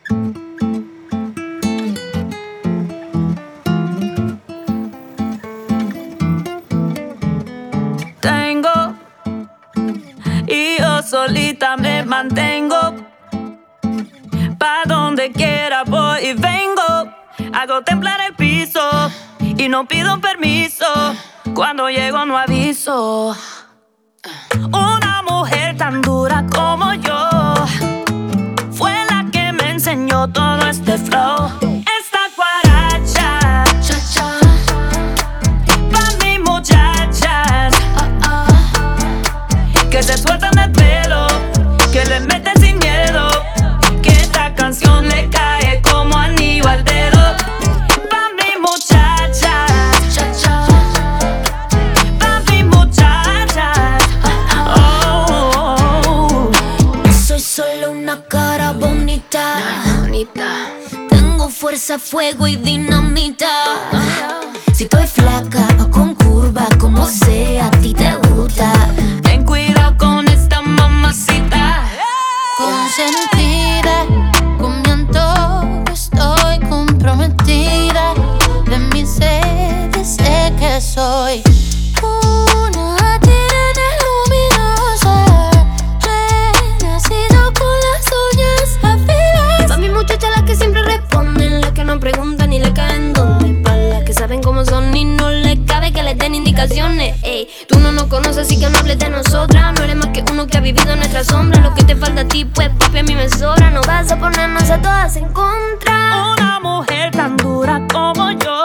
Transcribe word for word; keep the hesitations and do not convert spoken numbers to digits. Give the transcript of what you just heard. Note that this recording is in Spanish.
Tengo y yo solita me mantengo. Pa' donde quiera voy y vengo. Hago temblar el piso y no pido permiso. Cuando llego no aviso. Una mujer tan dura como yo fue la que me enseñó todo este flow. Esta guaracha, cha, cha, pa' mis muchachas, uh, uh, que se sueltan el pelo, que le meten sin miedo, que esta canción le cae como anillo al dedo. Pa' mis muchachas, cha, cha, pa' mis muchachas, oh, oh, oh. Soy solo una cara bonita, bonita. Tengo fuerza, fuego y dinamita. Si estoy flaca o con curva, como sea, a ti te gusta. Ten cuidado con esta mamacita. Consentida, con mi antojo estoy comprometida. De mis sedes sé que soy una tirana luminosa, renacido con las uñas afiladas. Pa' mi muchacha la que siempre responden, la que no preguntan ni le caen dónde. Pa' las que saben cómo son y no les cabe que les den indicaciones. Ey, tú no nos conoces así que no hables de nosotras. No eres más que uno que ha vivido en nuestra sombra. Lo que te falta a ti pues papi a mí me sobra. No vas a ponernos a todas en contra. Una mujer tan dura como yo